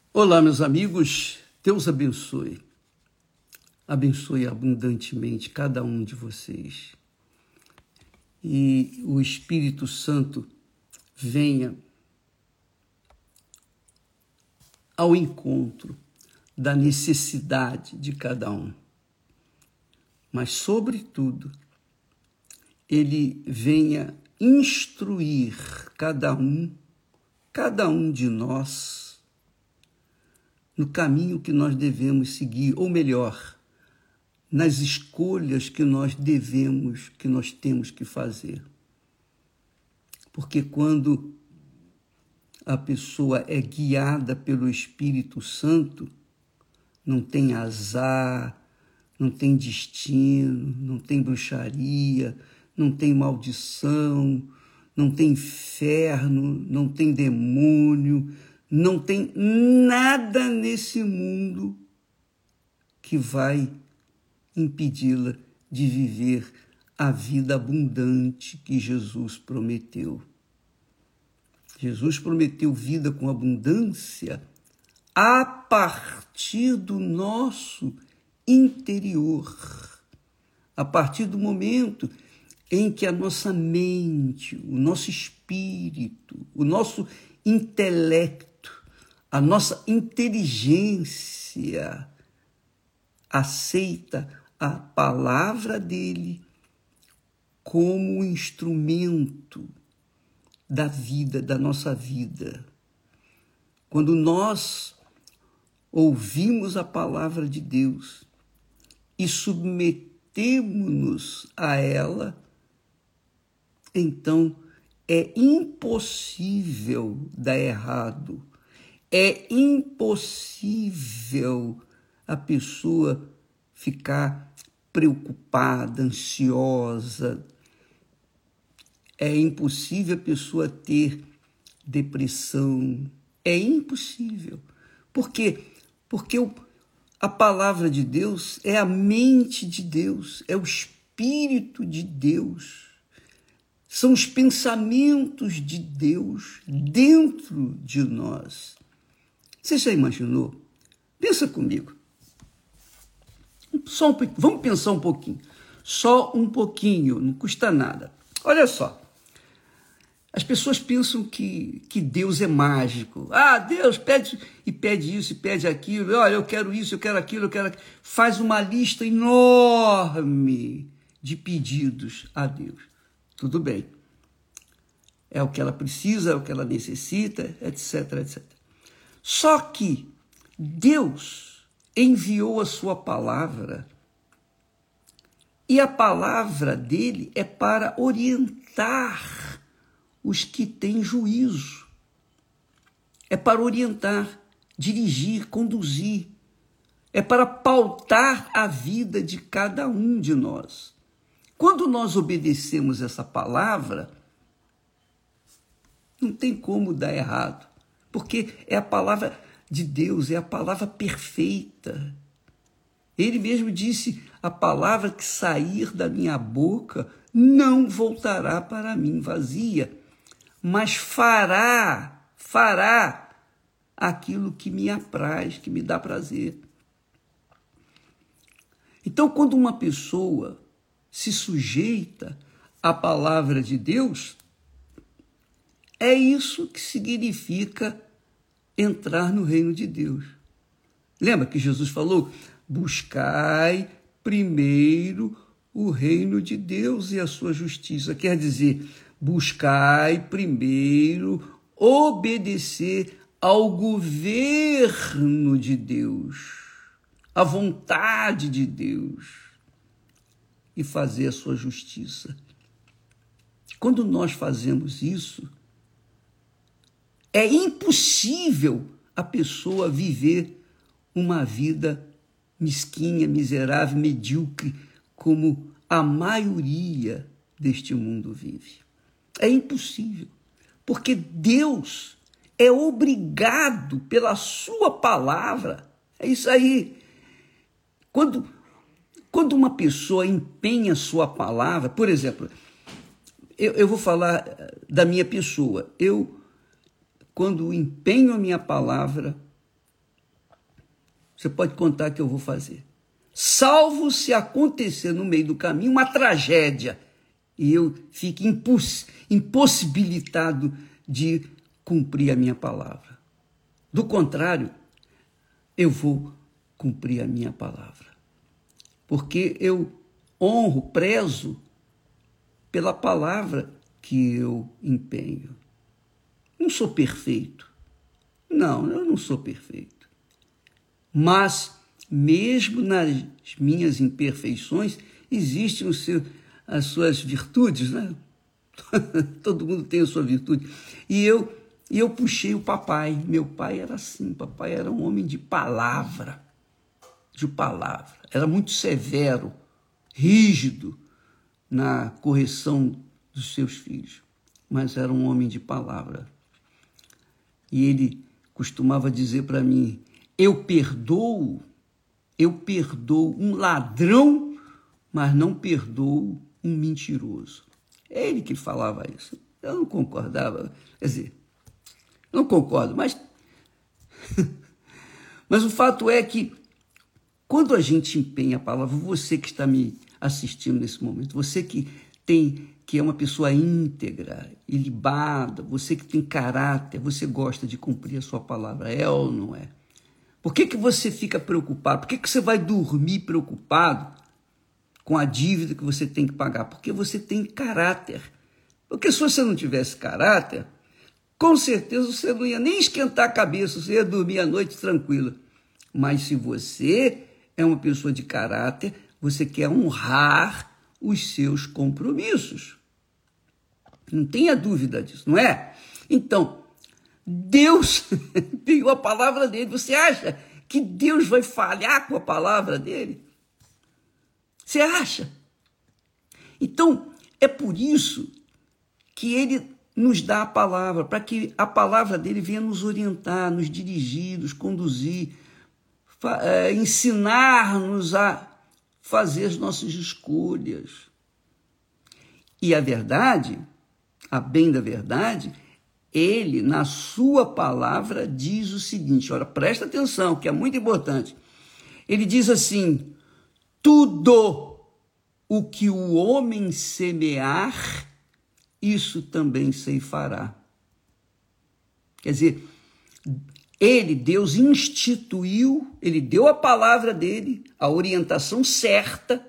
Olá, meus amigos, Deus abençoe. Abençoe abundantemente cada um de vocês. E o Espírito Santo venha ao encontro da necessidade de cada um. Mas, sobretudo, ele venha instruir cada um de nós, no caminho que nós devemos seguir, ou melhor, nas escolhas que nós temos que fazer. Porque quando a pessoa é guiada pelo Espírito Santo, não tem azar, não tem destino, não tem bruxaria, não tem maldição, não tem inferno, não tem demônio, não tem nada nesse mundo que vai impedi-la de viver a vida abundante que Jesus prometeu. Jesus prometeu vida com abundância a partir do nosso interior, a partir do momento em que a nossa mente, o nosso espírito, o nosso intelecto, a nossa inteligência aceita a palavra dele como um instrumento da vida, da nossa vida. Quando nós ouvimos a palavra de Deus e submetemos-nos a ela, então é impossível dar errado, é impossível a pessoa ficar preocupada, ansiosa, é impossível a pessoa ter depressão, é impossível. Por quê? Porque a palavra de Deus é a mente de Deus, é o Espírito de Deus, são os pensamentos de Deus dentro de nós. Você já imaginou? Pensa comigo. Vamos pensar um pouquinho. Só um pouquinho, não custa nada. Olha só. As pessoas pensam que Deus é mágico. Deus pede isso, e pede aquilo. Olha, eu quero isso, eu quero aquilo, eu quero aquilo. Faz uma lista enorme de pedidos a Deus. Tudo bem. É o que ela precisa, é o que ela necessita, etc, etc. Só que Deus enviou a sua palavra e a palavra dele é para orientar os que têm juízo. É para orientar, dirigir, conduzir. É para pautar a vida de cada um de nós. Quando nós obedecemos essa palavra, não tem como dar errado, porque é a palavra de Deus, é a palavra perfeita. Ele mesmo disse, a palavra que sair da minha boca não voltará para mim vazia, mas fará aquilo que me apraz, que me dá prazer. Então, quando uma pessoa se sujeita à palavra de Deus, é isso que significa entrar no reino de Deus. Lembra que Jesus falou? Buscai primeiro o reino de Deus e a sua justiça. Quer dizer, buscai primeiro obedecer ao governo de Deus, à vontade de Deus e fazer a sua justiça. Quando nós fazemos isso, é impossível a pessoa viver uma vida mesquinha, miserável, medíocre, como a maioria deste mundo vive. É impossível, porque Deus é obrigado pela sua palavra. É isso aí. Quando uma pessoa empenha sua palavra, por exemplo, eu vou falar da minha pessoa. Quando empenho a minha palavra, você pode contar que eu vou fazer. Salvo se acontecer no meio do caminho uma tragédia e eu fique impossibilitado de cumprir a minha palavra. Do contrário, eu vou cumprir a minha palavra. Porque eu honro, prezo pela palavra que eu empenho. Não sou perfeito. Não, eu não sou perfeito. Mas, mesmo nas minhas imperfeições, existem as suas virtudes, né? Todo mundo tem a sua virtude. E eu puxei o papai. Meu pai era assim, papai era um homem de palavra. Era muito severo, rígido na correção dos seus filhos, mas era um homem de palavra. E ele costumava dizer para mim, eu perdoo um ladrão, mas não perdoo um mentiroso. É ele que falava isso. Eu não concordava, quer dizer, não concordo, mas o fato é que quando a gente empenha a palavra, você que está me assistindo nesse momento, você que é uma pessoa íntegra, ilibada, você que tem caráter, você gosta de cumprir a sua palavra, é ou não é? Por que você fica preocupado? Por que você vai dormir preocupado com a dívida que você tem que pagar? Porque você tem caráter. Porque se você não tivesse caráter, com certeza você não ia nem esquentar a cabeça, você ia dormir à noite tranquila. Mas se você é uma pessoa de caráter, você quer honrar os seus compromissos. Não tenha dúvida disso, não é? Então, Deus pegou a palavra dele. Você acha que Deus vai falhar com a palavra dele? Você acha? Então, é por isso que ele nos dá a palavra, para que a palavra dele venha nos orientar, nos dirigir, nos conduzir, ensinar-nos a fazer as nossas escolhas. E a verdade, a bem da verdade, ele, na sua palavra, diz o seguinte, olha, presta atenção, que é muito importante. Ele diz assim, tudo o que o homem semear, isso também ceifará. Quer dizer, Deus instituiu, ele deu a palavra dele, a orientação certa,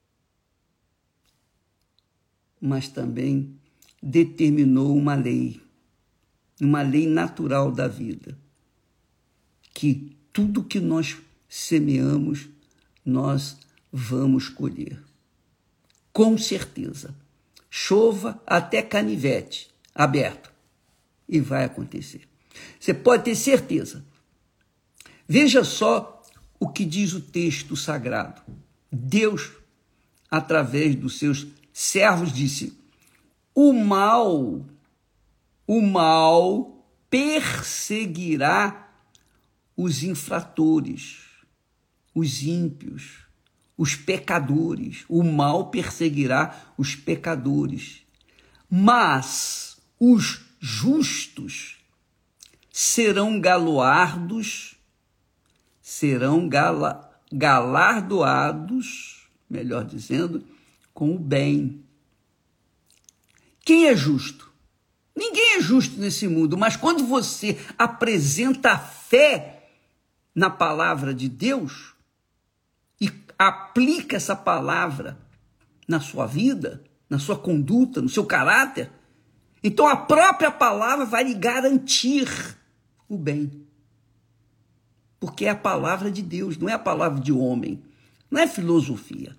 mas também determinou uma lei natural da vida, que tudo que nós semeamos, nós vamos colher. Com certeza. Chova até canivete aberto. E vai acontecer. Você pode ter certeza. Veja só o que diz o texto sagrado. Deus, através dos seus servos, disse, o mal perseguirá os infratores, os ímpios, os pecadores. O mal perseguirá os pecadores. Mas os justos serão galardoados, melhor dizendo, com o bem. Quem é justo? Ninguém é justo nesse mundo, mas quando você apresenta a fé na palavra de Deus e aplica essa palavra na sua vida, na sua conduta, no seu caráter, então a própria palavra vai lhe garantir o bem. Porque é a palavra de Deus, não é a palavra de homem, não é filosofia.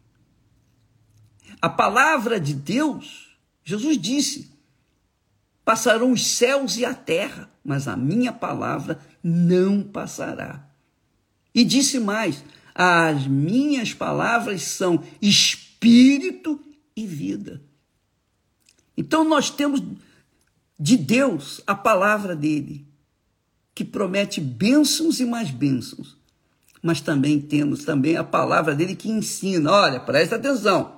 A palavra de Deus, Jesus disse, passarão os céus e a terra, mas a minha palavra não passará. E disse mais, as minhas palavras são espírito e vida. Então nós temos de Deus a palavra dele, que promete bênçãos e mais bênçãos. Mas também temos a palavra dele que ensina, olha, presta atenção,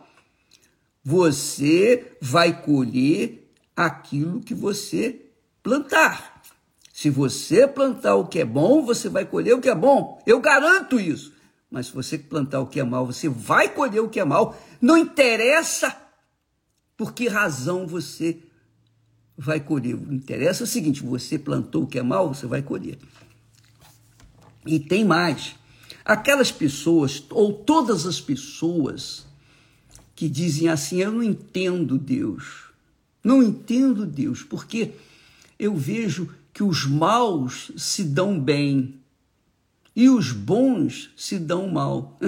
você vai colher aquilo que você plantar. Se você plantar o que é bom, você vai colher o que é bom. Eu garanto isso. Mas se você plantar o que é mal, você vai colher o que é mal. Não interessa por que razão você vai colher. O interessa é o seguinte, você plantou o que é mal, você vai colher. E tem mais. Aquelas pessoas, ou todas as pessoas que dizem assim, eu não entendo Deus. Não entendo Deus, porque eu vejo que os maus se dão bem e os bons se dão mal.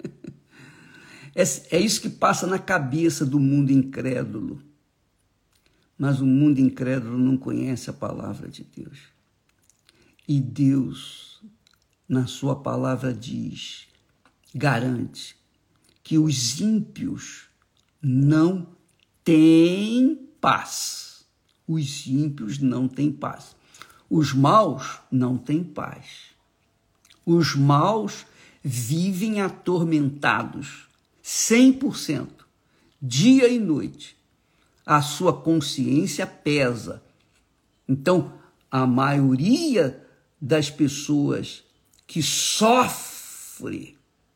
É isso que passa na cabeça do mundo incrédulo. Mas o mundo incrédulo não conhece a palavra de Deus. E Deus, na sua palavra, garante que os ímpios não têm paz. Os ímpios não têm paz. Os maus não têm paz. Os maus vivem atormentados 100%, dia e noite. A sua consciência pesa. Então, a maioria das pessoas que sofre,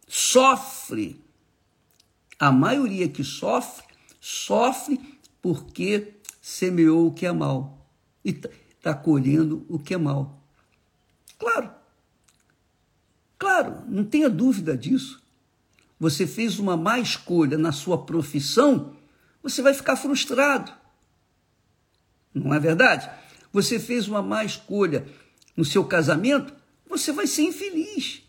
a maioria que sofre porque semeou o que é mal e está colhendo o que é mal. Claro, não tenha dúvida disso. Você fez uma má escolha na sua profissão, você vai ficar frustrado. Não é verdade? Você fez uma má escolha no seu casamento, você vai ser infeliz.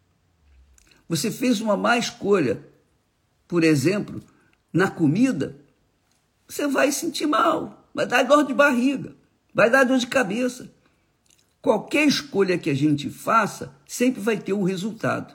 Você fez uma má escolha, por exemplo, na comida, você vai sentir mal, vai dar dor de barriga, vai dar dor de cabeça. Qualquer escolha que a gente faça, sempre vai ter um resultado.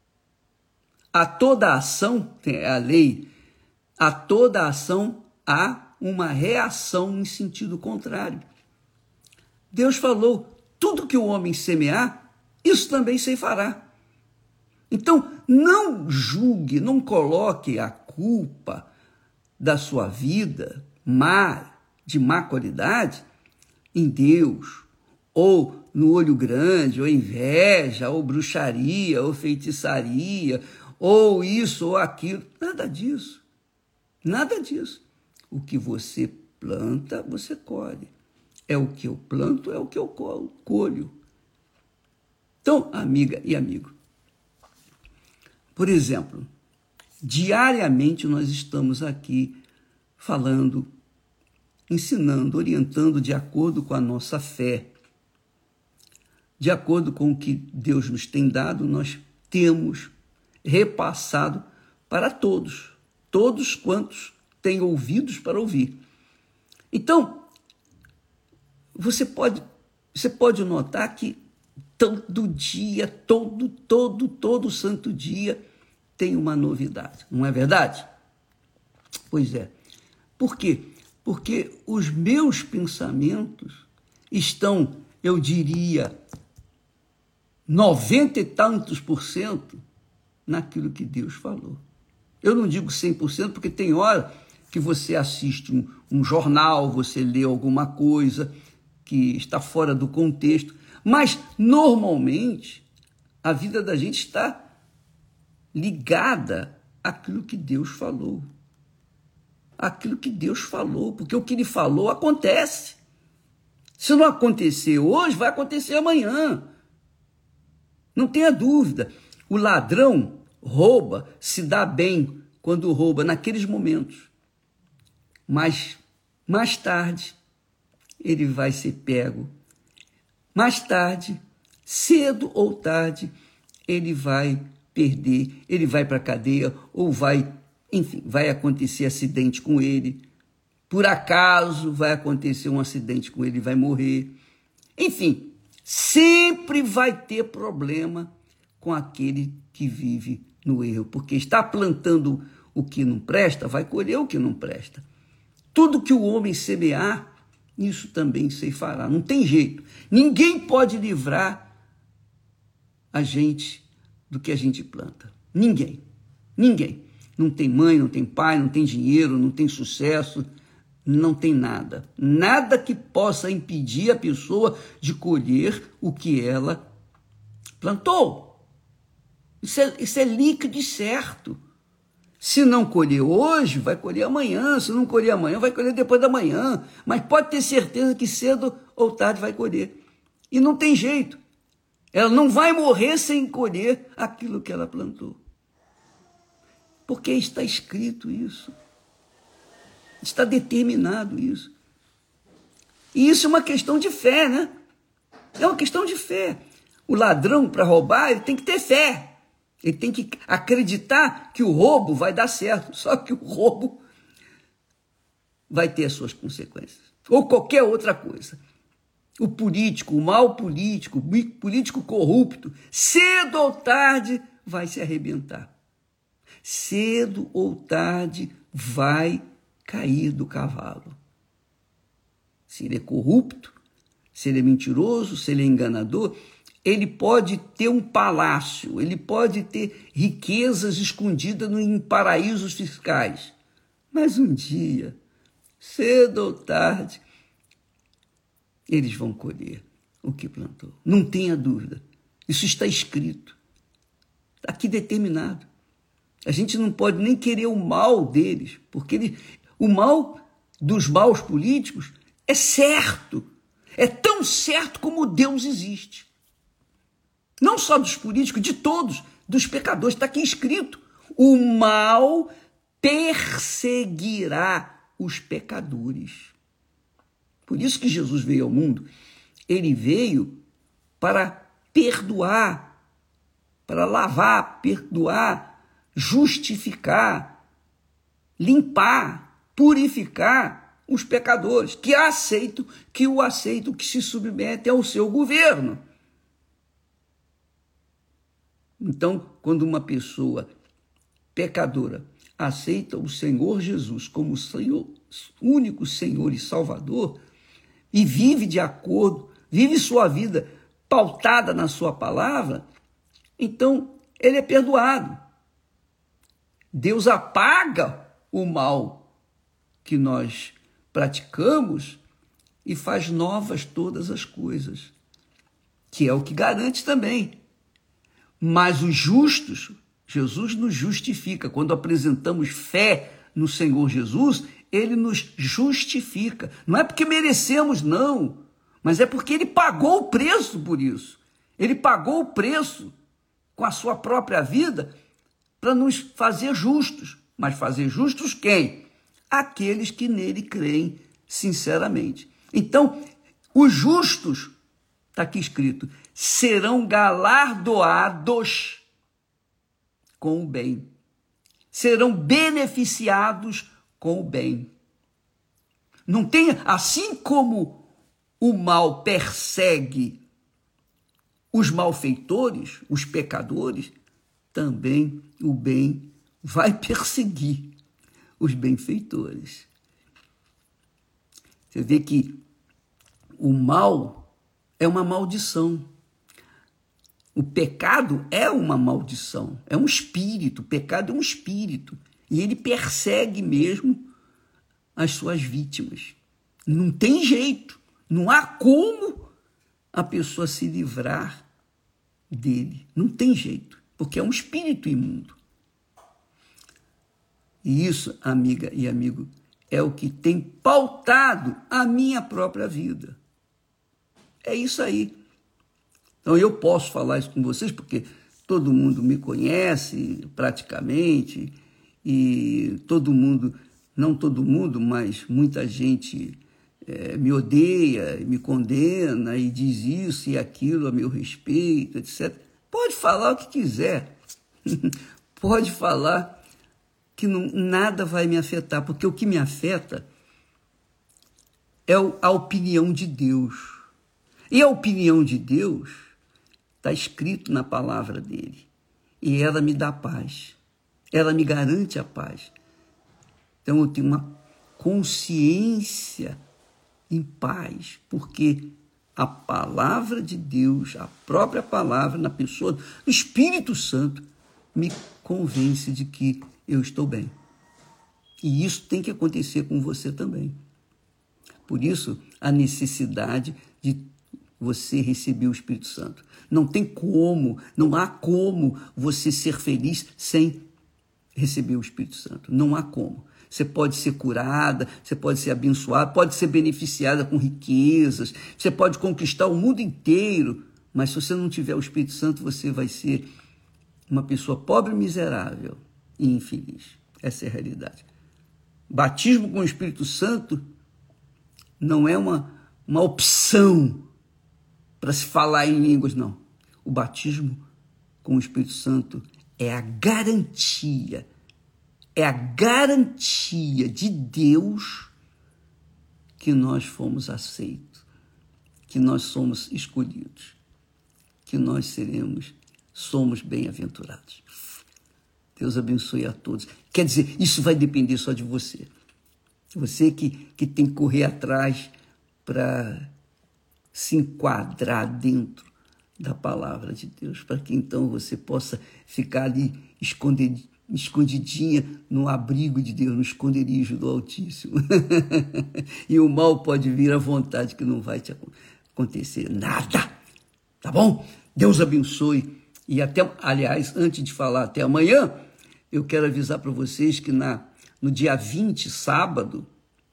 A toda ação, é a lei, a toda ação há uma reação em sentido contrário. Deus falou, tudo que o homem semear, isso também se fará. Então, não julgue, não coloque a culpa da sua vida de má qualidade em Deus, ou no olho grande, ou inveja, ou bruxaria, ou feitiçaria, ou isso ou aquilo. Nada disso. Nada disso. O que você planta, você colhe. É o que eu planto, é o que eu colho. Então, amiga e amigo, por exemplo, diariamente nós estamos aqui falando, ensinando, orientando de acordo com a nossa fé. De acordo com o que Deus nos tem dado, nós temos repassado para todos quantos têm ouvidos para ouvir. Então, você pode notar que todo dia, todo santo dia tem uma novidade, não é verdade? Pois é. Por quê? Porque os meus pensamentos estão, eu diria, 90 e tantos % naquilo que Deus falou. Eu não digo 100%, porque tem hora que você assiste um jornal, você lê alguma coisa que está fora do contexto, mas, normalmente, a vida da gente está ligada àquilo que Deus falou. Aquilo que Deus falou, porque o que Ele falou acontece. Se não acontecer hoje, vai acontecer amanhã. Não tenha dúvida. O ladrão rouba, se dá bem quando rouba naqueles momentos. Mas, mais tarde, ele vai ser pego. Mais tarde, cedo ou tarde, ele vai perder, ele vai para a cadeia ou vai acontecer acidente com ele. Por acaso vai acontecer um acidente com ele, vai morrer. Enfim, sempre vai ter problema com aquele que vive no erro, porque está plantando o que não presta, vai colher o que não presta. Tudo que o homem semear, isso também se fará. Não tem jeito. Ninguém pode livrar a gente do que a gente planta. Ninguém. Não tem mãe, não tem pai, não tem dinheiro, não tem sucesso, Não tem nada. Nada que possa impedir a pessoa de colher o que ela plantou. Isso é líquido e certo. Se não colher hoje, vai colher amanhã. Se não colher amanhã, vai colher depois da manhã. Mas pode ter certeza que cedo ou tarde vai colher. E não tem jeito. Ela não vai morrer sem colher aquilo que ela plantou. Porque está escrito isso. Está determinado isso. E isso é uma questão de fé, né? É uma questão de fé. O ladrão, para roubar, ele tem que ter fé. Ele tem que acreditar que o roubo vai dar certo. Só que o roubo vai ter as suas consequências. Ou qualquer outra coisa. O político, o mau político, o político corrupto, cedo ou tarde vai se arrebentar. Cedo ou tarde vai cair do cavalo. Se ele é corrupto, se ele é mentiroso, se ele é enganador, ele pode ter um palácio, ele pode ter riquezas escondidas em paraísos fiscais. Mas um dia, cedo ou tarde, eles vão colher o que plantou. Não tenha dúvida. Isso está escrito. Está aqui determinado. A gente não pode nem querer o mal deles, porque o mal dos maus políticos é certo. É tão certo como Deus existe. Não só dos políticos, de todos, dos pecadores. Está aqui escrito. O mal perseguirá os pecadores. Por isso que Jesus veio ao mundo. Ele veio para perdoar, para lavar, perdoar, justificar, limpar, purificar os pecadores que o aceitam, que se submetem ao seu governo. Então, quando uma pessoa pecadora aceita o Senhor Jesus como Senhor, único Senhor e Salvador, e vive de acordo, vive sua vida pautada na sua palavra, então ele é perdoado. Deus apaga o mal que nós praticamos e faz novas todas as coisas, que é o que garante também. Mas os justos, Jesus nos justifica. Quando apresentamos fé no Senhor Jesus, ele nos justifica. Não é porque merecemos, não, mas é porque ele pagou o preço por isso. Ele pagou o preço com a sua própria vida para nos fazer justos. Mas fazer justos quem? Aqueles que nele creem sinceramente. Então, os justos, está aqui escrito, serão galardoados com o bem. Serão beneficiados com o bem. Não tem, assim como o mal persegue os malfeitores, os pecadores, também o bem vai perseguir os benfeitores. Você vê que o mal é uma maldição. O pecado é uma maldição, é um espírito, o pecado é um espírito. E ele persegue mesmo as suas vítimas. Não tem jeito, não há como a pessoa se livrar dele. Não tem jeito, porque é um espírito imundo. E isso, amiga e amigo, é o que tem pautado a minha própria vida. É isso aí. Então, eu posso falar isso com vocês porque todo mundo me conhece praticamente e todo mundo, não todo mundo, mas muita gente me odeia, me condena e diz isso e aquilo a meu respeito, etc. Pode falar o que quiser. Pode falar que nada vai me afetar, porque o que me afeta é a opinião de Deus. E a opinião de Deus está escrito na palavra dele. E ela me dá paz. Ela me garante a paz. Então eu tenho uma consciência em paz, porque a palavra de Deus, a própria palavra, na pessoa do Espírito Santo, me convence de que eu estou bem. E isso tem que acontecer com você também. Por isso, a necessidade de você receber o Espírito Santo. Não tem como, não há como você ser feliz sem receber o Espírito Santo. Não há como. Você pode ser curada, você pode ser abençoada, pode ser beneficiada com riquezas, você pode conquistar o mundo inteiro, mas se você não tiver o Espírito Santo, você vai ser uma pessoa pobre, miserável e infeliz. Essa é a realidade. Batismo com o Espírito Santo não é uma opção para se falar em línguas, não. O batismo com o Espírito Santo é a garantia de Deus que nós fomos aceitos, que nós somos escolhidos, que nós somos bem-aventurados. Deus abençoe a todos. Quer dizer, isso vai depender só de você. Você que tem que correr atrás para se enquadrar dentro da palavra de Deus, para que então você possa ficar ali escondidinha no abrigo de Deus, no esconderijo do Altíssimo. E o mal pode vir à vontade, que não vai te acontecer nada. Tá bom? Deus abençoe. E aliás, antes de falar até amanhã, eu quero avisar para vocês que no dia 20, sábado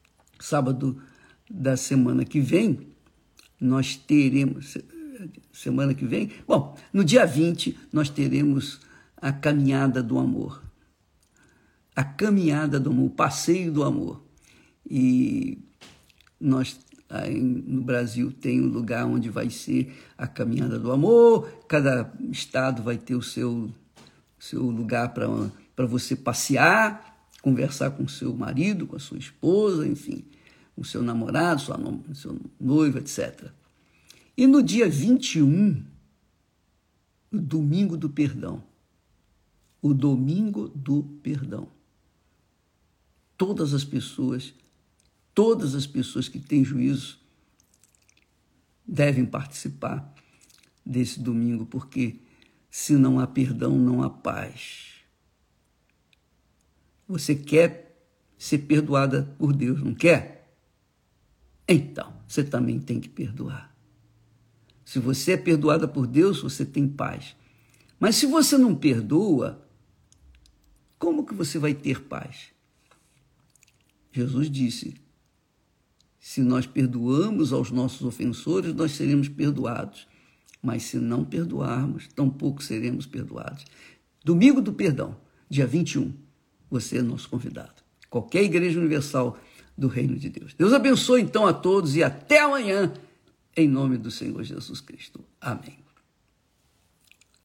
da semana que vem, nós teremos... Semana que vem? Bom, no dia 20, nós teremos a Caminhada do Amor. A Caminhada do Amor, o Passeio do Amor. E nós, aí no Brasil, tem um lugar onde vai ser a Caminhada do Amor. Cada estado vai ter o seu lugar para você passear, conversar com o seu marido, com a sua esposa, enfim, com o seu namorado, seu noivo, etc. E no dia 21, o Domingo do Perdão. O Domingo do Perdão. Todas as pessoas que têm juízo devem participar desse domingo, porque se não há perdão, não há paz. Você quer ser perdoada por Deus, não quer? Então, você também tem que perdoar. Se você é perdoada por Deus, você tem paz. Mas se você não perdoa, como que você vai ter paz? Jesus disse, se nós perdoamos aos nossos ofensores, nós seremos perdoados. Mas se não perdoarmos, tampouco seremos perdoados. Domingo do Perdão, dia 21, você é nosso convidado. Qualquer Igreja Universal do Reino de Deus. Deus abençoe então a todos e até amanhã. Em nome do Senhor Jesus Cristo. Amém.